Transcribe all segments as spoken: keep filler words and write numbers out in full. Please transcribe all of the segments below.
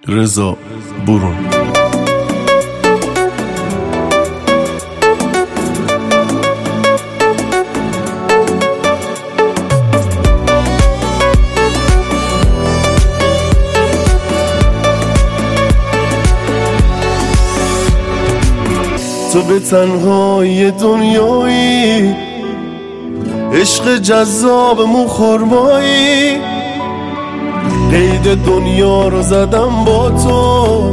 رضا برون. تو به تنهای دنیایی، عشق جذاب موخرمایی، قید دنیا رو زدم با تو،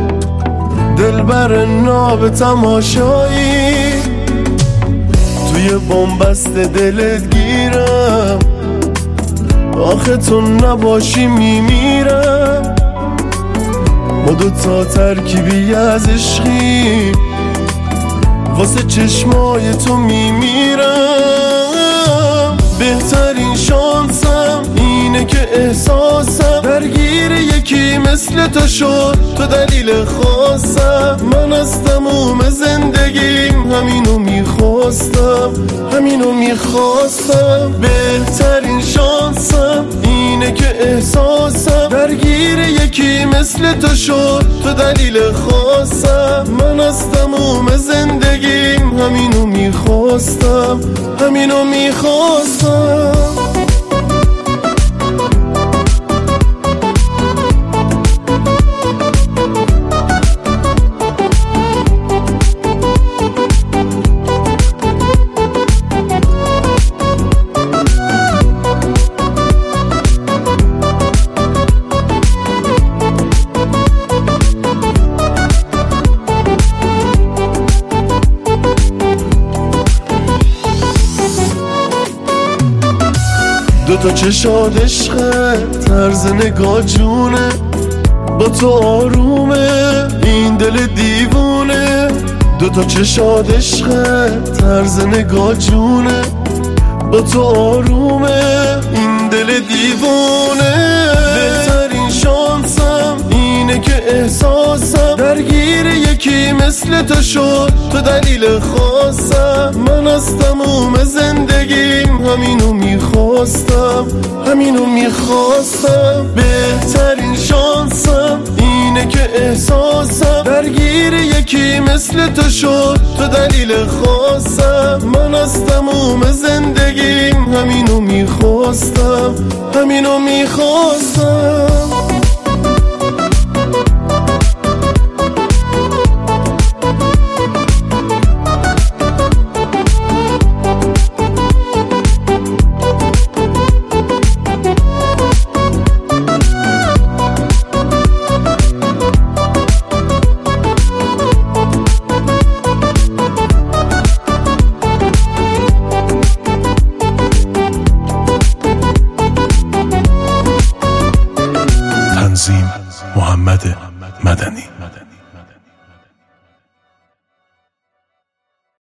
دلبر ناب تماشایی. توی بنبست دلت گیرم، آخه تو نباشی میمیرم. ما دوتا ترکیبی از عشقی، واسه چشمای تو میمیرم. بهترین شانسم اینه که احساسم درگیر یکی مثل تو شد، تو دلیل خاصم. من از تموم زندگیم همینو میخواستم، همینو میخواستم. بهترین شانسم اینه که احساسم درگیر یکی مثل تو شد، تو دلیل خاصم. من از تموم زندگیم همینو میخواستم، همینو میخواستم. دو تا چشاد عشقه، طرز نگاه جونه، با تو آرومه این دل دیوونه. دو تا چشاد عشقه، طرز نگاه جونه، با تو آرومه این دل دیوونه. بهترین شانسم اینه که احساسم درگیر یکی مثل تو شد، تو دلیل خاصم. من از تموم زندگیم همینو میخواستم، همینو میخواستم. بهترین شانسم اینه که احساسم درگیر یکی مثل تو شد، تو دلیل خاصم. من از تموم زندگیم همینو میخواستم، همینو میخواستم. تنظیم محمد مدنی.